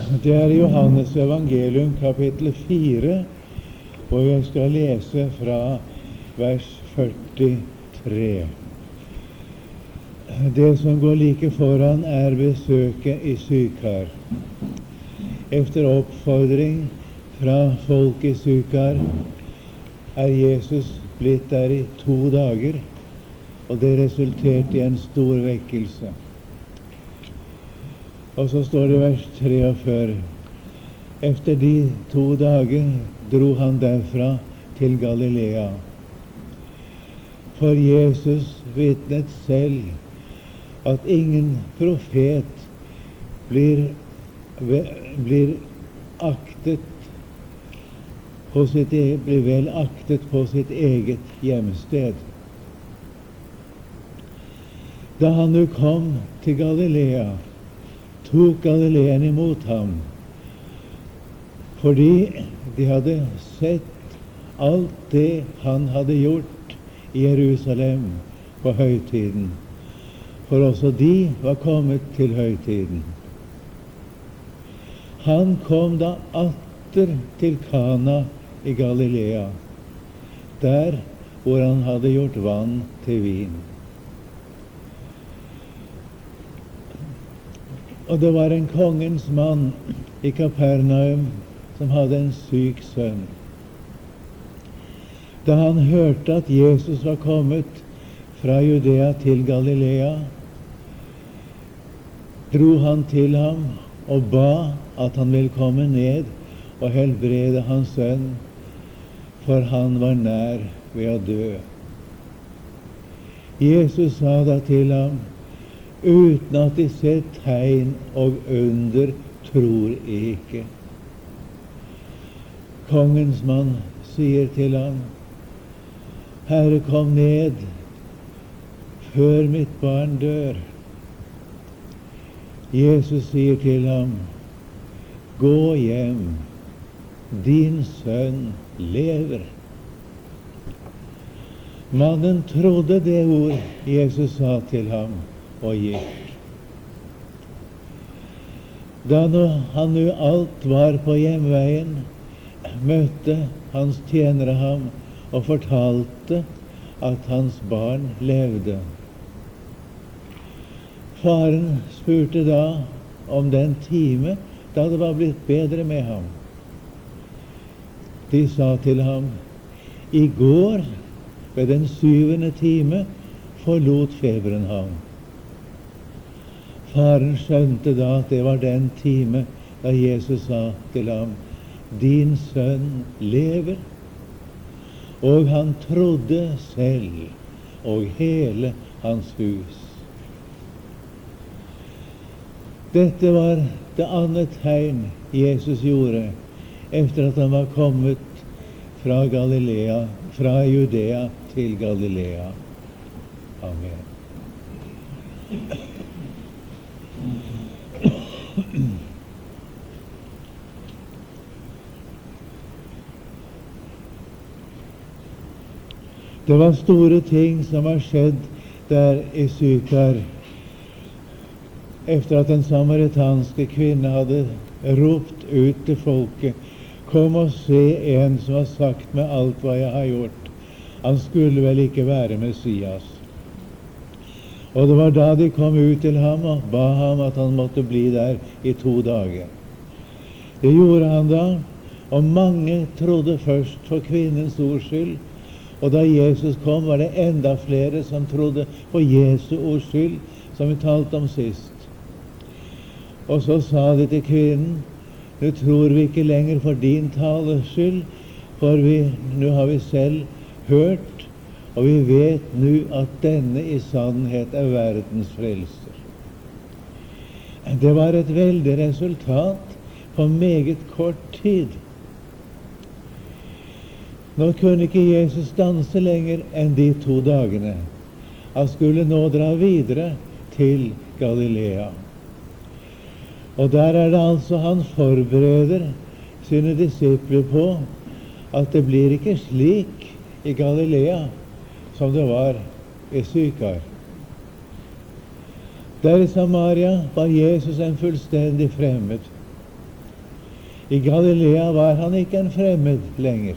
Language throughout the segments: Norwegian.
Det er Johannes evangelium kapittel 4, og jeg skal lese fra vers 43. Det som går like foran, er besøket i Sykar. Efter oppfordring fra folk i Sykar er Jesus blitt der i 2 dager, og det resulterte i en stor vekkelse. Og så står det vers 43. Efter de 2 dager dro han derfra til Galilea. For Jesus vitnet selv at ingen profet blir vel aktet på sitt eget hjemsted. Da han nå kom til Galilea, tok galileerne imot ham, fordi de hadde sett alt det han hadde gjort i Jerusalem på høytiden, for også de var kommet til høytiden. Han kom da atter til Kana i Galilea, der hvor han hadde gjort vann til vin. Og det var en kongens mann i Kapernaum som hadde en syk sønn. Da han hørte at Jesus var kommet fra Judea til Galilea, dro han til ham og ba at han ville komme ned og helbrede hans sønn, for han var nær ved å dø. Jesus sa da til ham: uten at de ser tegn og under, tror ikke. Kongens mann sier til ham: Herre, kom ned før mitt barn dør. Jesus sier til ham: gå hjem, din sønn lever. Mannen trodde det ord Jesus sa til ham, og gikk. Da han nå alt var på hjemveien, møtte hans tjenere ham og fortalte at hans barn levde. Faren spurte da om den time da det var blitt bedre med ham. De sa til ham: i går ved den 7. time forlot feberen ham. Faren skjønte da at det var den time da Jesus sa til ham: din sønn lever. Og han trodde selv og hele hans hus. Dette var det andre tegn Jesus gjorde efter at han var kommet fra Galilea, fra Judea til Galilea. Amen. Det var store ting som var skjedd der i Sykar, efter at den samaritanske kvinne hadde ropt ut til folket: kom og se en som har sagt meg alt hva jeg har gjort. Han skulle vel ikke være Messias. Og det var da de kom ut til ham og ba ham at han måtte bli der i 2 dager. Det gjorde han da, og mange trodde først for kvinnens ords skyld. Og da Jesus kom, var det enda flere som trodde på Jesu ords skyld, som vi talte om sist. Og så sa de til kvinnen: nå tror vi ikke lenger for din tales skyld, for nå har vi selv hørt, og vi vet nå at denne i sannhet er verdens frelser. Det var et veldig resultat på meget kort tid. Nå kunne ikke Jesus danse lenger enn de 2 dagene. Han skulle nå dra videre til Galilea. Og der er det altså han forbereder sine disipler på at det blir ikke slik i Galilea som det var i Sykar. Der i Samaria var Jesus en fullstendig fremmed. I Galilea var han ikke en fremmed lenger.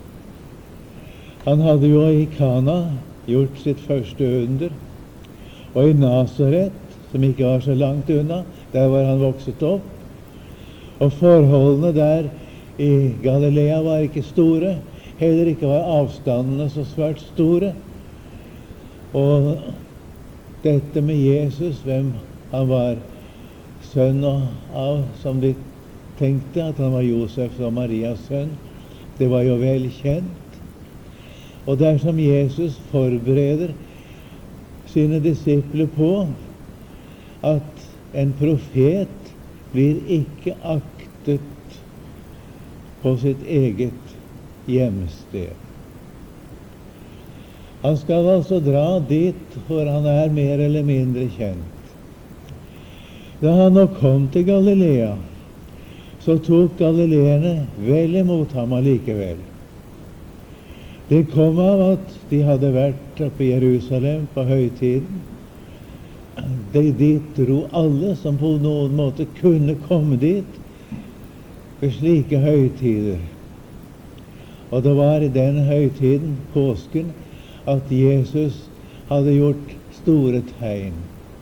Han hadde jo i Kana gjort sitt første under, og i Nasaret, som ikke var så langt unna, der var han vokset opp. Og forholdene der i Galilea var ikke store, heller ikke var avstandene så svært store. Og dette med Jesus, hvem han var sønn av, som de tenkte at han var Josef og Marias sønn, det var jo vel kjent. Og dersom Jesus forbereder sine disipler på at en profet blir ikke aktet på sitt eget hjemsted. Han skal altså dra dit hvor han er mer eller mindre kjent. Da han nå kom til Galilea, så tok galileerne vel imot ham allikevel. Det kom av at de hadde vært oppe i Jerusalem på høytiden. Dit dro alle som på noen måte kunne komme dit ved slike høytider. Og det var i den høytiden, påsken, at Jesus hadde gjort store tegn.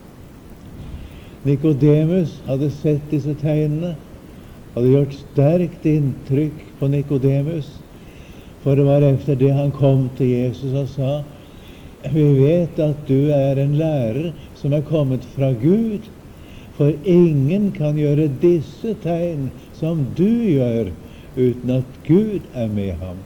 Nikodemus hadde sett disse tegnene, hadde gjort sterkt inntrykk på Nikodemus, for det var efter det han kom til Jesus og sa: vi vet at du er en lærer som er kommet fra Gud, for ingen kan gjøre disse tegn som du gjør, uten at Gud er med ham.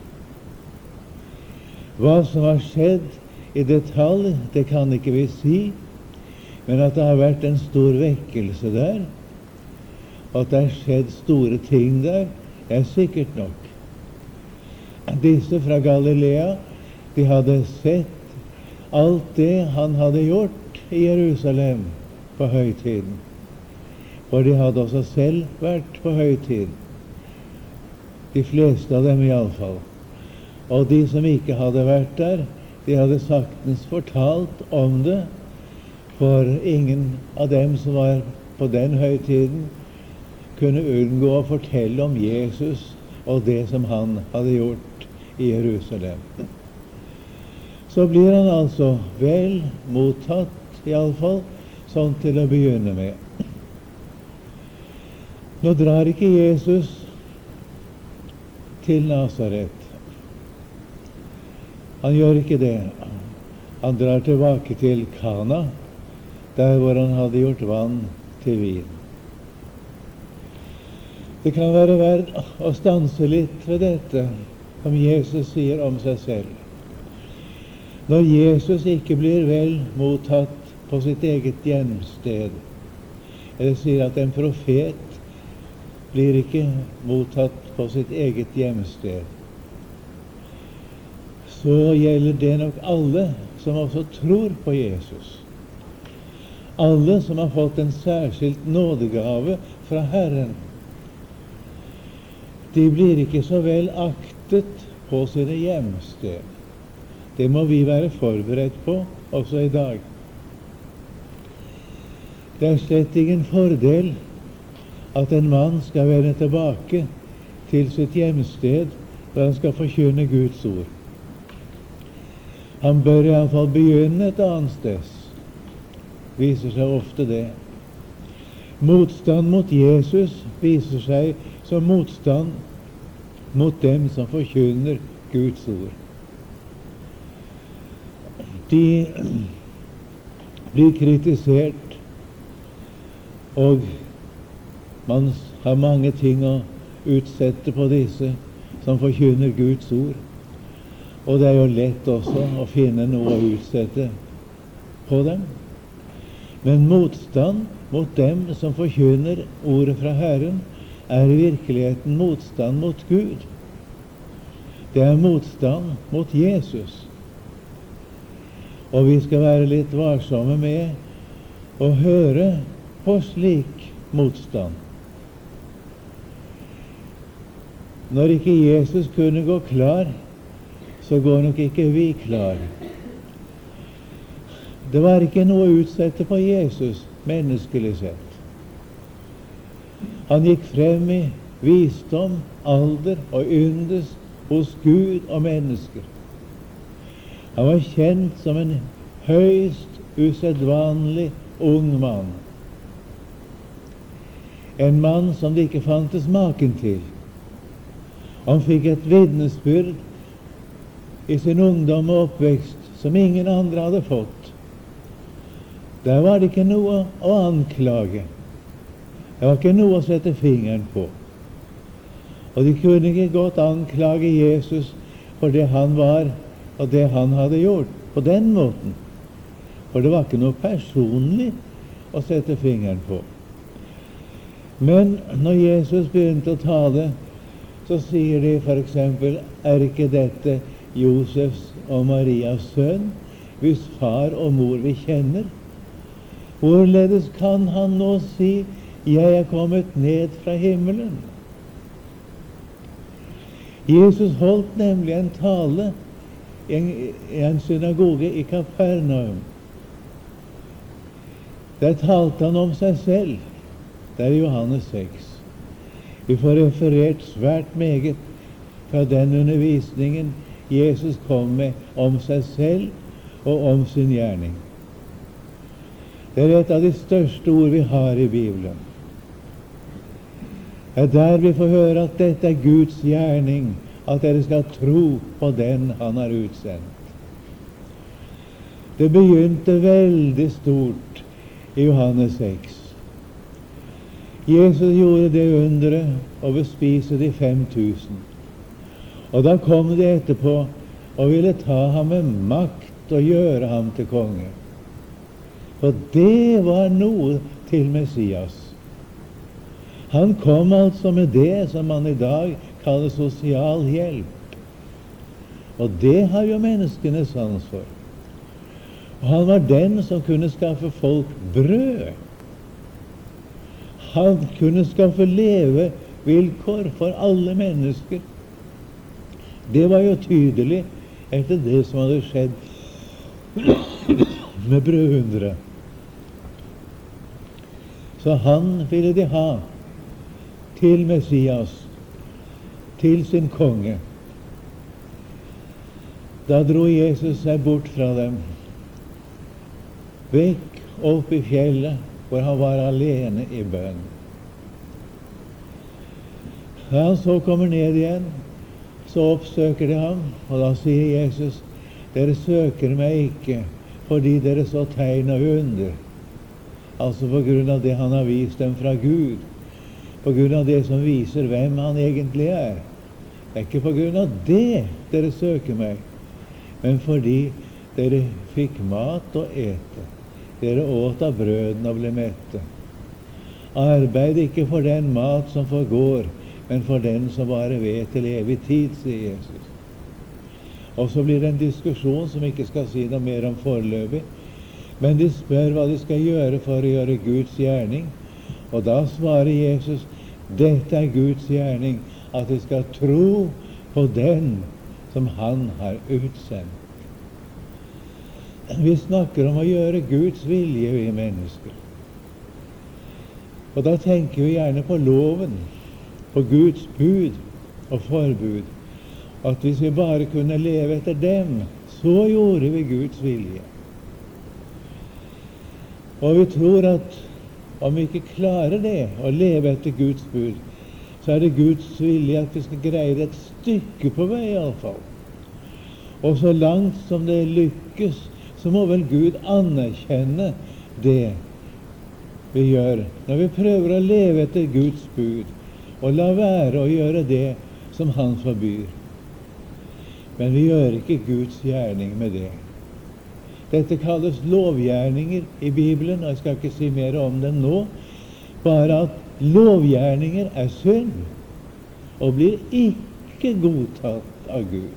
Hva som har skjedd i detalj, det kan ikke vi si, men at det har vært en stor vekkelse der, og at det har skjedd store ting der, er sikkert nok. Disse fra Galilea, de hadde sett alt det han hadde gjort i Jerusalem på høytiden. For de hadde også selv vært på høytiden. De fleste av dem i alle fall. Og de som ikke hadde vært der, de hadde saktens fortalt om det, for ingen av dem som var på den høytiden kunne unngå å fortelle om Jesus og det som han hadde gjort i Jerusalem. Så blir han altså vel mottatt, i alle fall, sånn til å begynne med. Nå drar ikke Jesus til Nasaret. Han gjør ikke det. Han drar tilbake til Kana, der hvor han hadde gjort vann til vin. Det kan være verdt å stanse litt ved dette, som Jesus sier om seg selv. Når Jesus ikke blir vel mottatt på sitt eget hjemsted, eller sier at en profet blir ikke mottatt på sitt eget hjemsted, så gjelder det nok alle som også tror på Jesus. Alle som har fått en særskilt nådegave fra Herren. De blir ikke så vel aktet på sine hjemsted. Det må vi være forberedt på også i dag. Det er slett ingen fordel at en mann skal vende tilbake til sitt hjemsted når han skal forkynne Guds ord. Han bør i alle fall begynne et annet sted. Viser seg ofte det. Motstand mot Jesus viser seg som motstand mot dem som forkynner Guds ord. De blir kritisert, og man har mange ting å utsette på disse som forkynner Guds ord. Og det er jo lett også å finne noe å utsette på dem. Men motstand mot dem som forkynner ordet fra Herren, er i virkeligheten motstand mot Gud. Det er motstand mot Jesus. Og vi skal være litt varsomme med å høre på slik motstand. Når ikke Jesus kunne gå klar, så går nok ikke vi klar. Det var ikke noe å utsette på Jesus, menneskelig sett. Han gikk frem i visdom, alder og yndest hos Gud og mennesker. Han var kjent som en høyst usedvanlig ung mann. En mann som det ikke fantes maken til. Han fikk et vitnesbyrd i sin ungdom og oppvekst som ingen andre hadde fått. Der var det ikke noe å anklage. Det var ikke noe å sette fingeren på. Og de kunne ikke godt anklage Jesus for det han var, og det han hadde gjort, på den måten. For det var ikke noe personlig å sette fingeren på. Men når Jesus begynte å tale, så sier de for eksempel, er ikke dette Josefs og Marias sønn, hvis far og mor vi kjenner? Hvorledes kan han nå si, jeg er kommet ned fra himmelen? Jesus holdt nemlig en tale i en synagoge i Kapernaum. Der talte han om seg selv. Det er Johannes 6. Vi får referert svært meget fra den undervisningen Jesus kom med om seg selv og om sin gjerning. Det er et av de største ord vi har i Bibelen. Det er der vi får høre at dette er Guds gjerning, at dere skal tro på den han har utsendt. Det begynte veldig stort i Johannes 6. Jesus gjorde det underet å bespise de 5000. Og da kom de etterpå og ville ta ham med makt og gjøre ham til konge. For det var noe til Messias. Han kom altså med det som man i dag kaller sosial hjelp. Og det har jo menneskene sans for. Og han var den som kunne skaffe folk brød. Han kunne skaffe levevilkår for alle mennesker. Det var jo tydelig etter det som hadde skjedd med brødunderet. Så han ville de ha til Messias, til sin konge. Da dro Jesus seg bort fra dem, vekk opp i fjellet, hvor han var alene i bønn. Da han så kommer ned igjen, så oppsøker de ham, og da sier Jesus, dere søker meg ikke fordi dere så tegn og under, altså på grunn av det han har vist dem fra Gud, på grunn av det som viser hvem han egentlig er. Det er ikke på grunn av det dere søker meg, men fordi dere fikk mat å ete. Dere åt av brødene og ble mette. Arbeid ikke for den mat som forgår, men for den som bare vet til evig tid, sier Jesus. Og så blir det en diskusjon som ikke skal si noe mer om foreløpig, men de spør hva de skal gjøre for å gjøre Guds gjerning. Og da svarer Jesus, dette er Guds gjerning, at de skal tro på den som han har utsendt. Vi snakker om å gjøre Guds vilje, vi mennesker. Og da tenker vi gjerne på loven, på Guds bud og forbud. At hvis vi bare kunne leve etter dem, så gjorde vi Guds vilje. Og vi tror at om vi ikke klarer det, å leve etter Guds bud, så er det Guds vilje at vi skal greie det et stykke på vei i alle fall. Og så langt som det lykkes, så må vel Gud anerkjenne det vi gjør. Når vi prøver å leve etter Guds bud, og la være å gjøre det som han forbyr. Men vi gjør ikke Guds gjerning med det. Dette kalles lovgjerninger i Bibelen, og jeg skal ikke si mer om det nå, bare at lovgjerninger er synd, og blir ikke godtatt av Gud.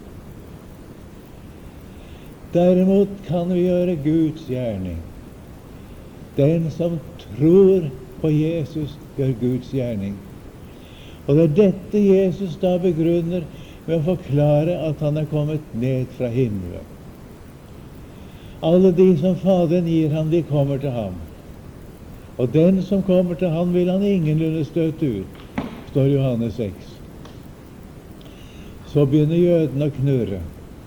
Derimot kan vi gjøre Guds gjerning. Den som tror på Jesus, gjør Guds gjerning. Og det er dette Jesus da begrunner med å forklare at han er kommet ned fra himmelen. Alle de som Faderen gir ham, de kommer til ham. Og den som kommer til ham, vil han ingenlunde støte ut. står i Johannes 6. Så begynner jødene å knurre.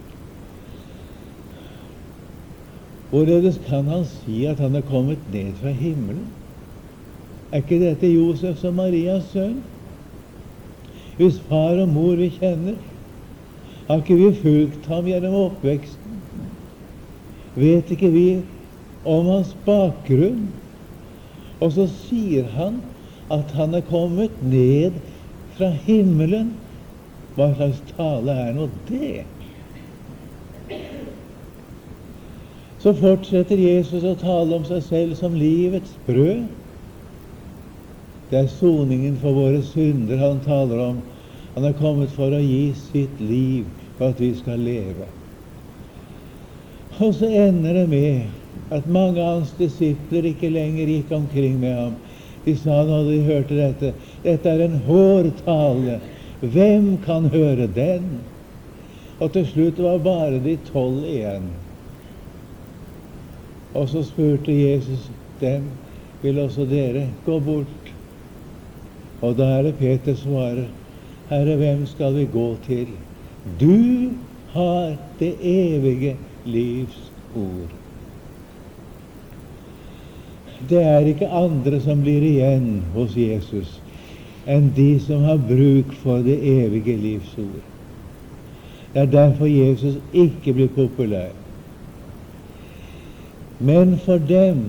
Hvorledes kan han si at han er kommet ned fra himmelen? Er ikke dette Josefs og Marias sønn? Hvis far og mor vi kjenner, har ikke vi fulgt ham gjennom oppveksten? Vet ikke vi om hans bakgrunn? Og så sier han at han er kommet ned fra himmelen. Hva slags tale er nå det? Så fortsetter Jesus å tale om seg selv som livets brød. Det er soningen for våre synder han taler om. Han er kommet for å gi sitt liv for at vi skal leve. Og så ender det med at mange av hans disipler ikke lenger gikk omkring med ham. De sa når de hørte dette: dette er en hård tale. Hvem kan høre den? Og til slutt var bare de 12 igjen. Og så spurte Jesus dem: vil også dere gå bort? Og da er det Peter svarer: Herre, hvem skal vi gå til? Du har det evige livs ord. Det er ikke andre som blir igjen hos Jesus enn de som har bruk for det evige livs ord. Det er derfor Jesus ikke blir populær. Men for dem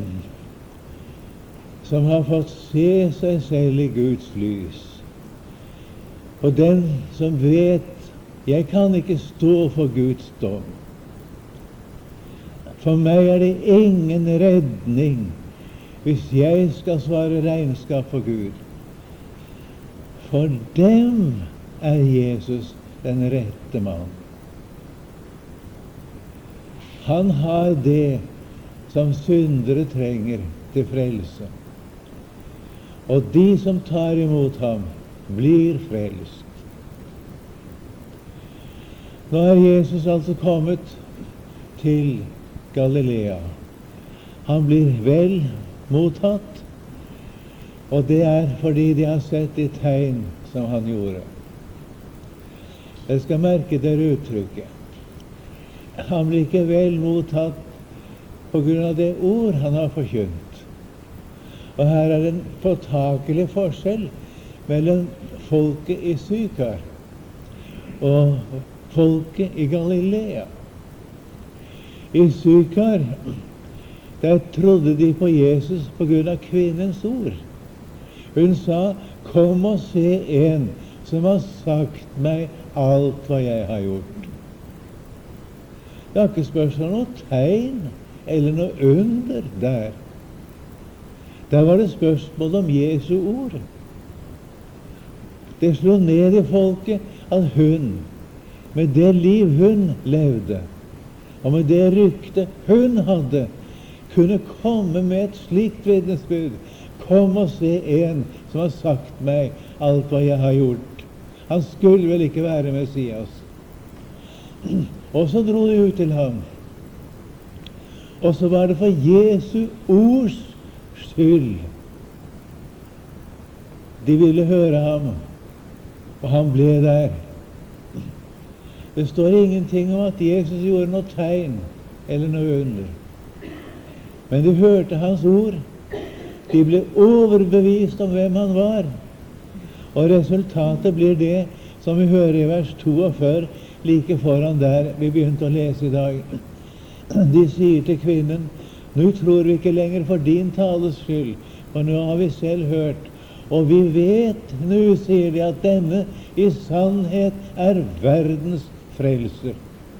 som har fått se seg selv i Guds lys, og den som vet: jeg kan ikke stå for Guds dom. For meg er det ingen redning hvis jeg skal svare regnskap for Gud. For dem er Jesus den rette mann. Han har det som syndere trenger til frelse. Og de som tar imot ham, blir frelst. Nå er Jesus altså kommet til Galilea. Han blir vel mottatt, og det er fordi de har sett de tegn som han gjorde. Jeg skal merke dere uttrykket. Han blir ikke vel mottatt på grunn av det ord han har forkynt. Og her er en påtakelig forskjell mellom folket i Sykar og folket i Galilea. I Sykar, der trodde de på Jesus på grunn av kvinnens ord. Hun sa: kom og se en som har sagt meg alt hva jeg har gjort. Det er ikke spørsmål om noe tegn eller noe under der. Der var det spørsmål om Jesu ord. Det slo ned i folket at hun, med det liv hun levde, og med det rykte hun hadde, kunne komme med et slikt vitnesbyrd. Kom og se en som har sagt meg alt hva jeg har gjort. Han skulle vel ikke være Messias. Og så dro de ut til ham. Og så var det for Jesu ords skyld. De ville høre ham, og han ble der. Det står ingenting om at Jesus gjorde noe tegn eller noe under. Men de hørte hans ord. De ble overbevist om hvem han var. Og resultatet blir det som vi hører i vers 42, like foran der vi begynte å lese i dag. De sier til kvinnen: nå tror vi ikke lenger for din tales skyld, for nå har vi selv hørt, og vi vet, nå sier de, at denne i sannhet er verdens frelser.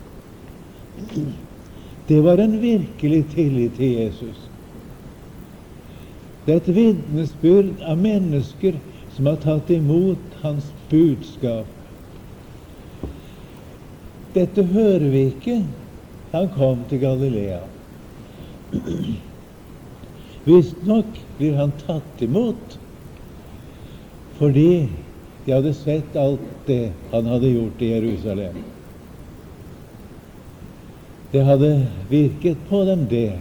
Det var en virkelig tillit til Jesus. Det er et vitnesbyrd av mennesker som har tatt imot hans budskap. Dette hører vi ikke. Han kom til Galilea. Visstnok blir han tatt imot fordi de hadde sett alt det han hadde gjort i Jerusalem. Det hadde virket på dem, det.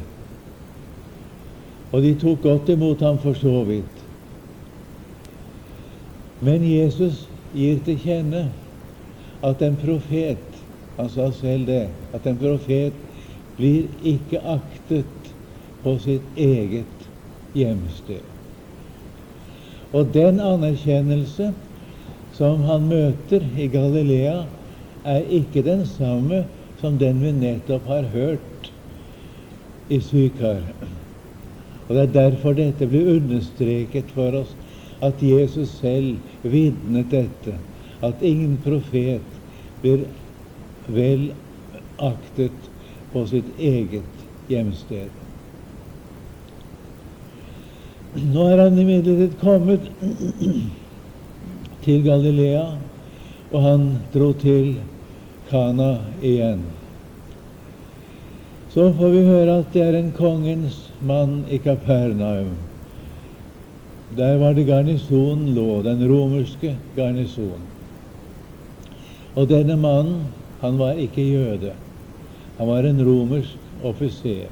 Og de tok godt imot ham for så vidt. Men Jesus gir til kjenne at en profet, han sa selv det, at en profet blir ikke aktet på sitt eget hjemsted. Og den anerkjennelse som han møter i Galilea, er ikke den samme som den vi nettopp har hørt i Sykar. Og det er derfor dette blir understreket for oss, at Jesus selv vitnet dette, at ingen profet blir vel aktet på sitt eget hjemsted. Nå er han imidlertid kommet til Galilea, og han dro til Kana igjen. Så får vi høre at det er en kongens mann i Kapernaum. Der var det garnisonen lå, den romerske garnisonen. Og denne mannen, han var ikke jøde. Han var en romersk offiser.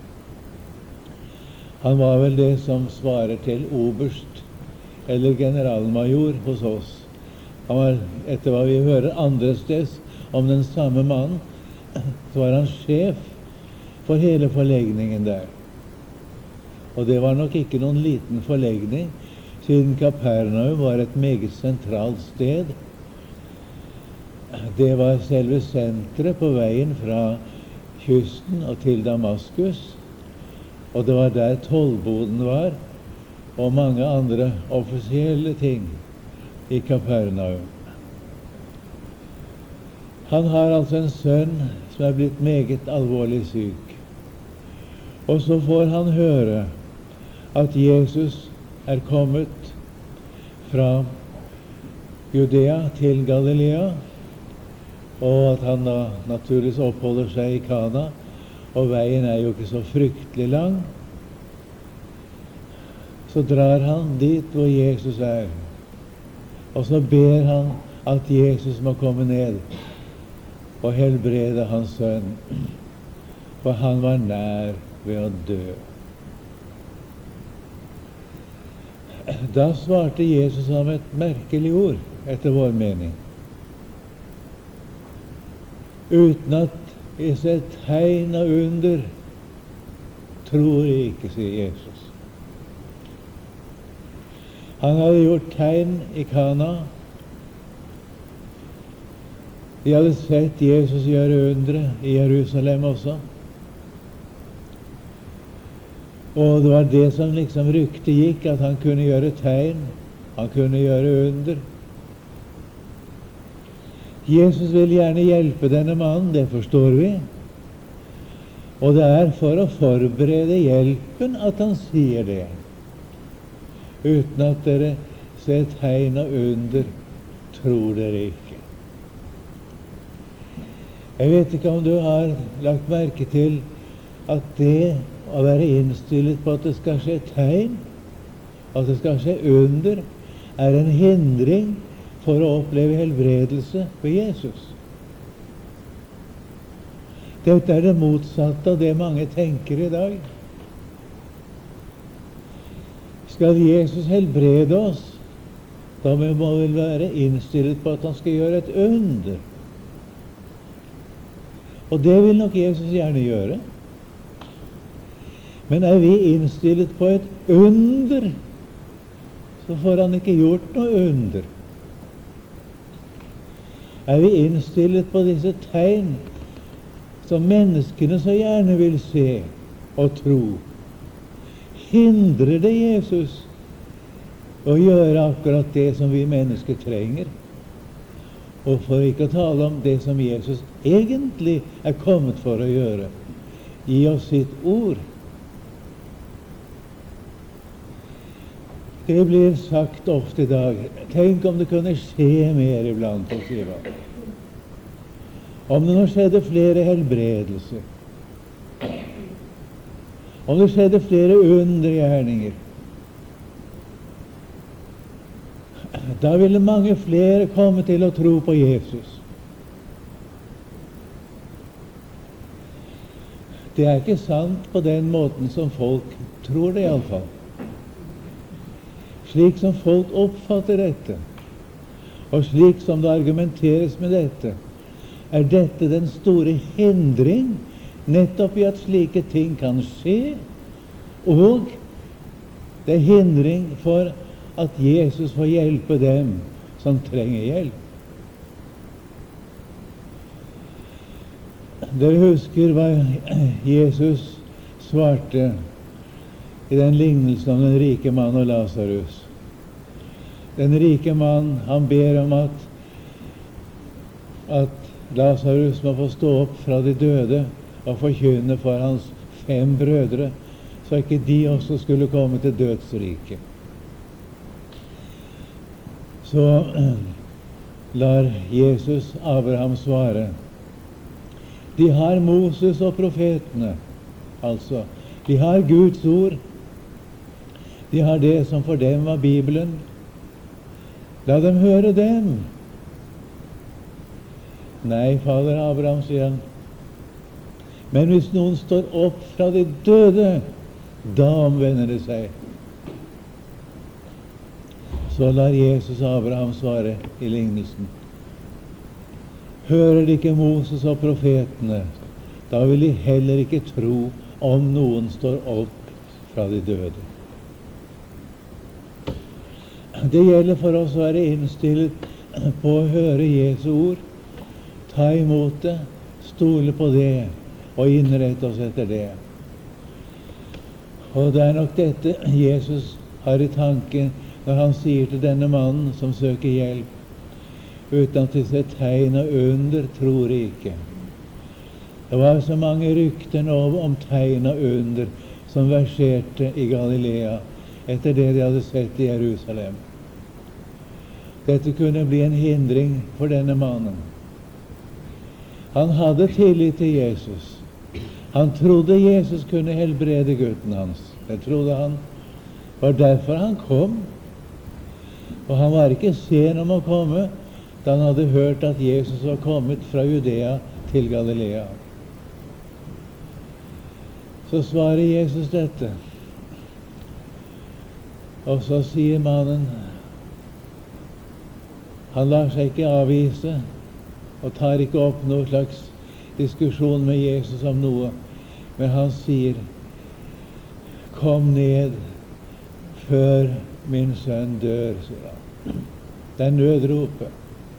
Han var vel det som svarer til oberst eller generalmajor hos oss. Han var, etter hva vi hører andre steds om den samme mannen, så var han sjef for hele forlegningen der. Og det var nok ikke noen liten forlegning, siden Kapernaum var et meget sentralt sted. Det var selve sentret på veien fra kysten og til Damaskus, og det var der tollboden var, og mange andre offisielle ting i Kapernaum. Han har altså en sønn som er blitt meget alvorlig syk. Og så får han høre at Jesus er kommet fra Judea til Galilea, og at han da naturligvis oppholder seg i Kana, og veien er jo ikke så fryktelig lang. Så drar han dit hvor Jesus er, og så ber han at Jesus må komme ned og helbrede hans sønn, for han var nær ved å dø. Da svarte Jesus ham et merkelig ord, etter vår mening. Uten at jeg ser tegn og under, tror jeg ikke, sier Jesus. Han hadde gjort tegn i Kana. De hadde sett Jesus gjøre undre i Jerusalem også. Og det var det som liksom ryktet gikk, at han kunne gjøre tegn, han kunne gjøre under. Jesus vil gjerne hjelpe denne mannen, det forstår vi. Og det er for å forberede hjelpen at han sier det. Uten at dere ser tegn og under, tror dere ikke. Jeg vet ikke om du har lagt merke til at det å være innstilt på at det skal skje tegn, at det skal skje under, er en hindring for å oppleve helbredelse ved Jesus. Dette er det motsatte av det mange tenker i dag. Skal Jesus helbrede oss, da må vi vel være innstilt på at han skal gjøre et under. Og det vil nok Jesus gjerne gjøre. Men er vi innstilt på et under, så får han ikke gjort noe under. Er vi innstilt på disse tegn som menneskene så gjerne vil se og tro, hindrer det Jesus å gjøre akkurat det som vi mennesker trenger? Og for ikke å tale om det som Jesus egentlig er kommet for å gjøre, gi oss sitt ord. Det blir sagt ofte i dag, tenk om det kunne skje mer iblant oss, sier han. Om det nå skjedde flere helbredelser, om det skjedde flere undergjerninger, da ville mange flere komme til å tro på Jesus. Det er ikke sant på den måten som folk tror det, i alle fall. Slik som folk oppfatter dette, Og slik som det argumenteres med dette, er dette den store hindring nettopp i at slike ting kan skje, og det er hindring for at Jesus får hjelpe dem som trenger hjelp. Dere husker hva Jesus svarte i den lignelsen om den rike mann og Lazarus. Den rike mann, han ber om at Lazarus må få stå opp fra de døde og forkynne for hans 5 brødre, så ikke de også skulle komme til dødsriket. Så lar Jesus Abraham svare: de har Moses og profetene, altså de har Guds ord, de har det som for dem var Bibelen. La dem høre dem. Nei, fader Abraham, sier han, men hvis noen står opp fra de døde, da omvender det seg. Så lar Jesus Abraham svare i lignelsen: hører de ikke Moses og profetene, da vil de heller ikke tro om noen står opp fra de døde. Det gjelder for oss å være innstilt på å høre Jesu ord, ta imot det, stole på det og innrette oss etter det. Og det er nok dette Jesus har i tanken når han sier til denne mannen som søker hjelp: uten at de ser tegn og under, tror ikke. Det var så mange rykter nå om tegn og under som verserte i Galilea etter det de hadde sett i Jerusalem. Dette kunne bli en hindring for denne mannen. Han hadde tillit til Jesus. Han trodde Jesus kunne helbrede gutten hans. Det trodde han. Det var derfor han kom. Og han var ikke sen om å komme da han hadde hørt at Jesus var kommet fra Judea til Galilea. Så svarer Jesus dette. Og så sier mannen, han lar seg ikke avvise og tar ikke opp noen slags diskusjon med Jesus om noe, men han sier: kom ned før min sønn dør, sier han. Det er nødropet.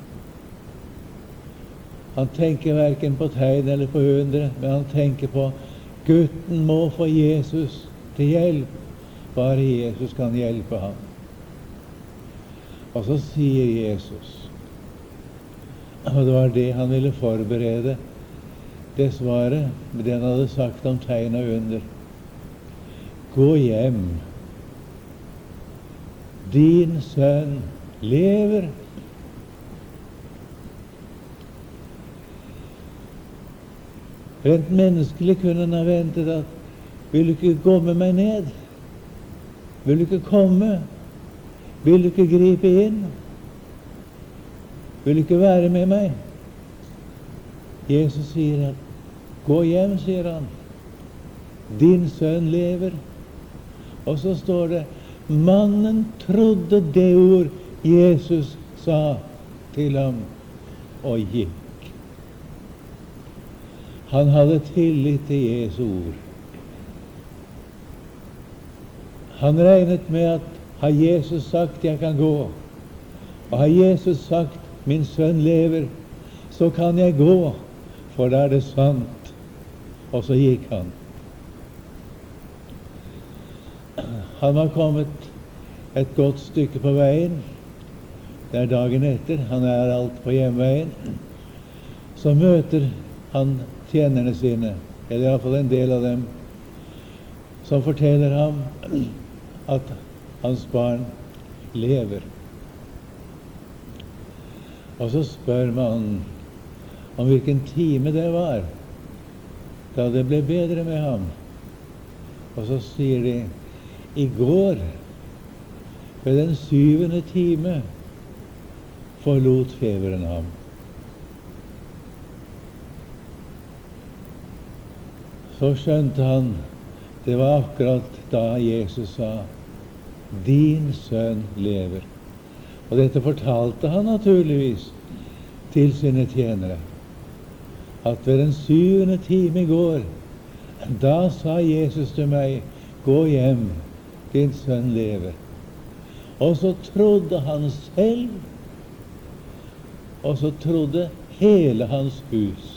Han tenker hverken på tegn eller på under, men han tenker på gutten må få Jesus til hjelp. Bare Jesus kan hjelpe ham. Og så sier Jesus, og det var det han ville forberede, det svaret med det han hadde sagt om tegn og under: gå hjem, din sønn lever. Rent menneskelig kunne han ha ventet at: vil du ikke gå med meg ned? Vil du ikke komme? Vil du ikke gripe inn? Vil du ikke være med meg? Jesus sier at gå hjem, sier han. Din sønn lever. Og så står det: mannen trodde det ord Jesus sa til ham, og gikk. Han hadde tillit til Jesu ord. Han regnet med at har Jesus sagt jeg kan gå, og har Jesus sagt min sønn lever, så kan jeg gå, for da er det sant. Og så gikk han. Han var kommet et godt stykke på veien. Det er dagen etter, han er alt på hjemveien. Så møter han tjenerne sine, eller i hvert fall en del av dem, som forteller ham at hans barn lever. Og så spør man om hvilken time det var da det ble bedre med ham. Og så sier de: i går, ved den 7. time, forlot feberen ham. Så skjønte han, det var akkurat da Jesus sa: din sønn lever. Og dette fortalte han naturligvis til sine tjenere, at ved den 7. time i går, da sa Jesus til meg, gå hjem, din sønn lever. Og så trodde han selv, og så trodde hele hans hus.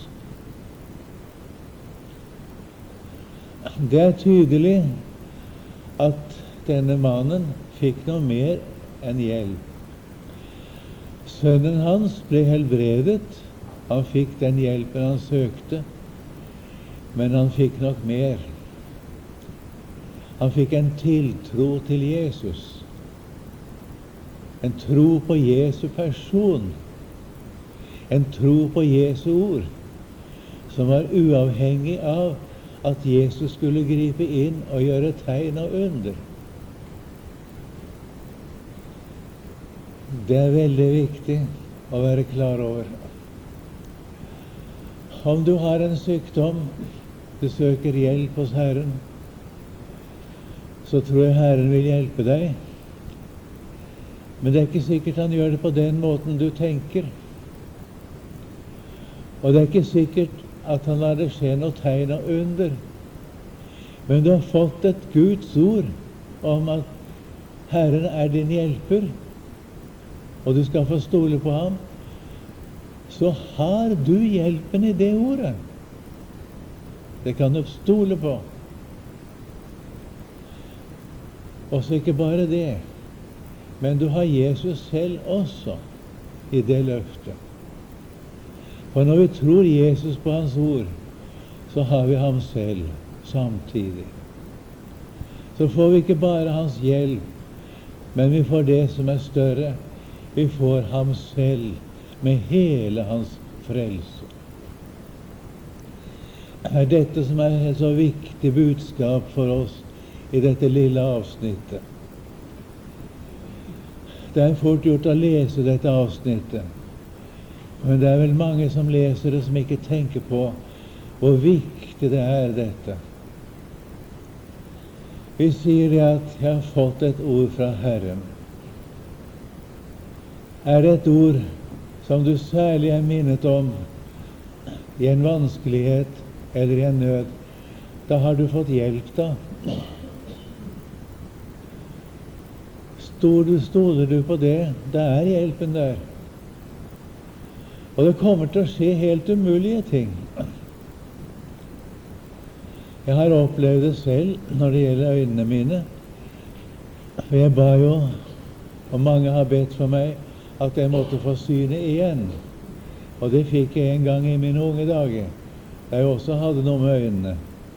Det er tydelig at denne mannen fikk noe mer enn hjelp. Sønnen hans ble helbredet, han fikk den hjelpen han søkte, men han fikk nok mer. Han fikk en tiltro til Jesus, en tro på Jesu person, en tro på Jesu ord, som var uavhengig av at Jesus skulle gripe inn og gjøre tegn og under. Det er veldig viktig å være klar over. Om du har en sykdom, du søker hjelp hos Herren, så tror jeg Herren vil hjelpe deg. Men det er ikke sikkert han gjør det på den måten du tenker. Og det er ikke sikkert at han lar det skje noe tegn og under. Men du har fått et Guds ord om at Herren er din hjelper, og du skal få stole på ham, så har du hjelpen i det ordet. Det kan du stole på. Og så ikke bare det, men du har Jesus selv også i det løftet. For når vi tror Jesus på hans ord, så har vi ham selv samtidig. Så får vi ikke bare hans hjelp, men vi får det som er større. Vi får ham selv med hele hans frelse. Det er dette som er et så viktig budskap for oss i dette lille avsnittet. Det er fort gjort å lese dette avsnittet, men det er vel mange som leser det som ikke tenker på hvor viktig det er dette. Vi sier det at jeg har fått et ord fra Herren. Er det et ord som du særlig er minnet om i en vanskelighet eller i en nød, da har du fått hjelp da. Stoler du på det, da er hjelpen der. Og det kommer til å skje helt umulige ting. Jeg har opplevd det selv når det gjelder øynene mine. For jeg ba jo, og mange har bedt for meg, at jeg måtte få synet igjen. Og det fikk jeg en gang i mine unge dager, da jeg også hadde noe med øynene.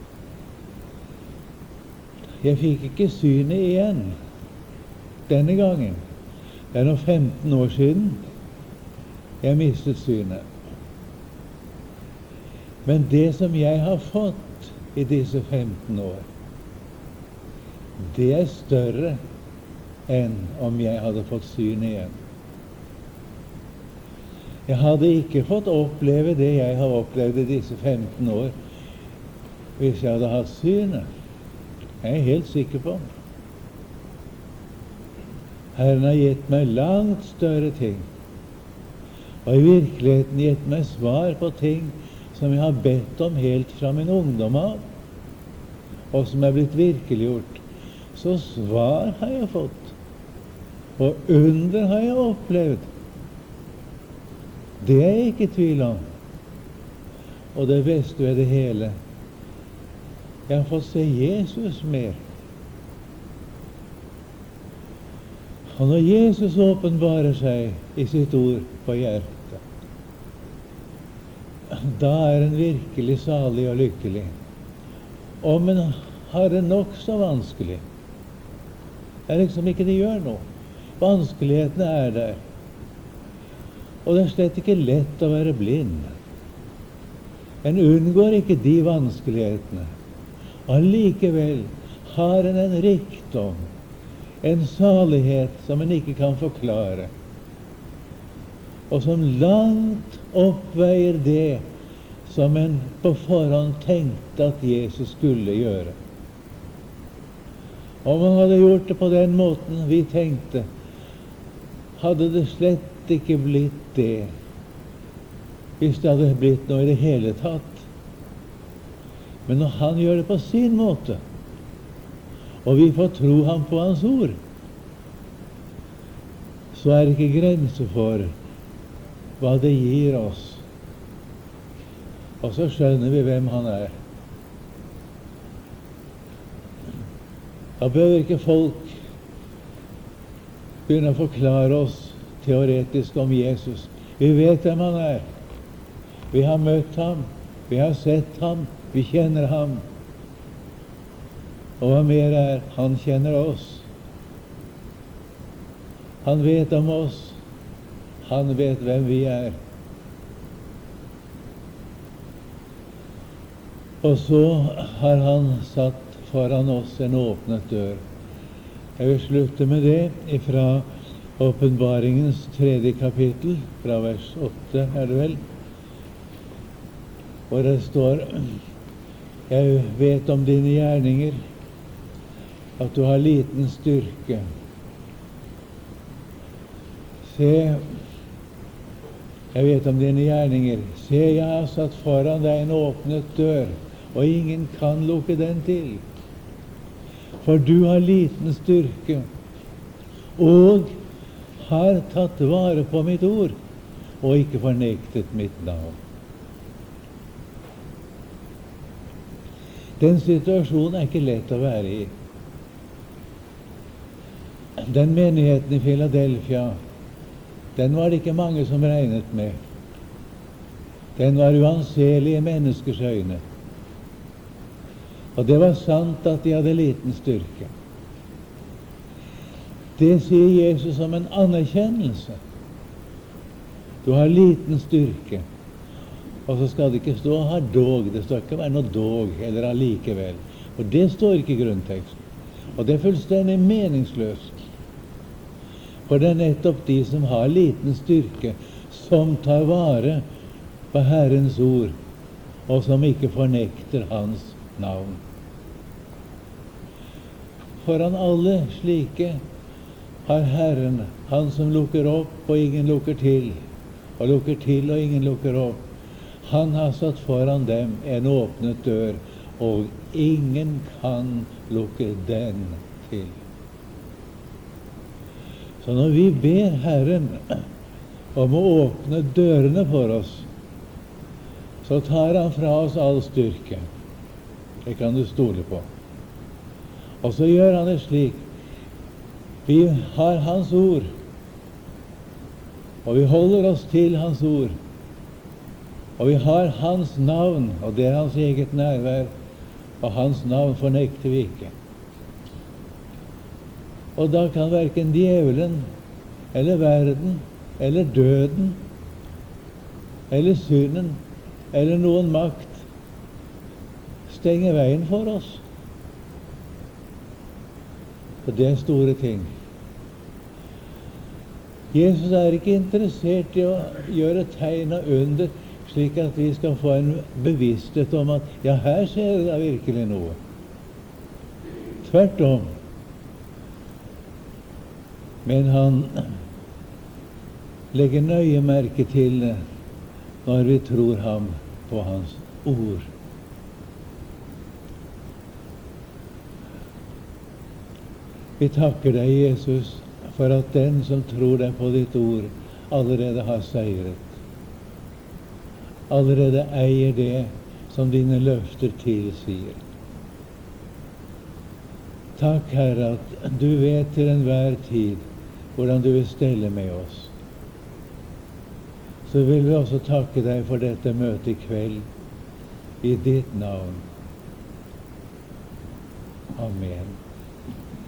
Jeg fikk ikke synet igjen denne gangen. Det er nå 15 år siden jeg mistet synet. Men det som jeg har fått i disse 15 år, det er større enn om jeg hadde fått synet igjen. Jeg hadde ikke fått oppleve det jeg har opplevd i disse 15 år hvis jeg hadde hatt synet. Jeg er helt sikker på. Herren har gitt meg langt større ting, og i virkeligheten gitt meg svar på ting som jeg har bedt om helt fra min ungdom av, og som er blitt virkeliggjort. Så svar har jeg fått, og under har jeg opplevd. Det er jeg ikke i tvil om. Og det beste ved det hele, jeg har fått se Jesus mer. Og når Jesus åpenbarer seg i sitt ord på hjertet, da er en virkelig salig og lykkelig. Om en har det nok så vanskelig, er liksom ikke det gjør noe. Vanskelighetene er der. Og det er slett ikke lett å være blind. En unngår ikke de vanskelighetene. Allikevel har en rikdom, en salighet som en ikke kan forklare, og som langt oppveier det som en på forhånd tenkte at Jesus skulle gjøre. Om han hadde gjort det på den måten vi tenkte, hadde det slett ikke blitt det hvis det hadde blitt noe i det hele tatt. Men når han gjør det på sin måte, og vi får tro ham på hans ord, så er det ikke grenser for hva det gir oss. Og så skjønner vi hvem han er. Da behøver ikke folk begynne å forklare oss teoretisk om Jesus. Vi vet hvem han er. Vi har møtt ham, vi har sett ham, vi kjenner ham. Og hva mer er, han kjenner oss. Han vet om oss. Han vet hvem vi er. Og så har han satt foran oss en åpnet dør. Jeg vil slutte med det fra Åpenbaringens 3. kapittel, fra vers 8 er det vel, hvor det står: jeg vet om dine gjerninger, at du har liten styrke. Se, jeg vet om dine gjerninger. Se, jeg har satt foran deg en åpnet dør, og ingen kan lukke den til. For du har liten styrke, og har tatt vare på mitt ord, og ikke fornektet mitt navn. Den situasjonen er ikke lett å være i. Den menigheten i Philadelphia, den var det ikke mange som regnet med. Den var uanselig i menneskers øyne. Og det var sant at de hadde liten styrke. Det sier Jesus som en anerkjennelse. Du har liten styrke. Og så skal det ikke stå 'har dog'. Det skal ikke være noe 'dog' eller 'allikevel'. For det står ikke i grunnteksten. Og det er fullstendig meningsløst. For det er nettopp de som har liten styrke, som tar vare på Herrens ord, og som ikke fornekter Hans navn. Foran alle slike har Herren, Han som lukker opp og ingen lukker til, og lukker til og ingen lukker opp, Han har satt foran dem en åpnet dør, og ingen kan lukke den til. Så når vi ber Herren om å åpne dørene for oss, så tar Han fra oss all styrke. Det kan du stole på. Og så gjør Han det slik. Vi har Hans ord, og vi holder oss til Hans ord. Og vi har Hans navn, og det er Hans eget nærvær, og Hans navn fornekter vi ikke. Og da kan hverken djevelen, eller verden, eller døden, eller synden, eller noen makt stenge veien for oss. For det er store ting. Jesus er ikke interessert i å gjøre tegn og under, slik at vi skal få en bevissthet om at ja, her skjer det virkelig noe. Tvert om. Men Han legger nøye merke til det når vi tror Ham på Hans ord. Vi takker deg, Jesus, for at den som tror deg på ditt ord, allerede har seiret. Allerede eier det som dine løfter tilsier. Takk, Herre, at du vet til enhver tid hvordan du vil stelle med oss. Så vil vi også takke deg for dette møtet i kveld, i ditt navn. Amen.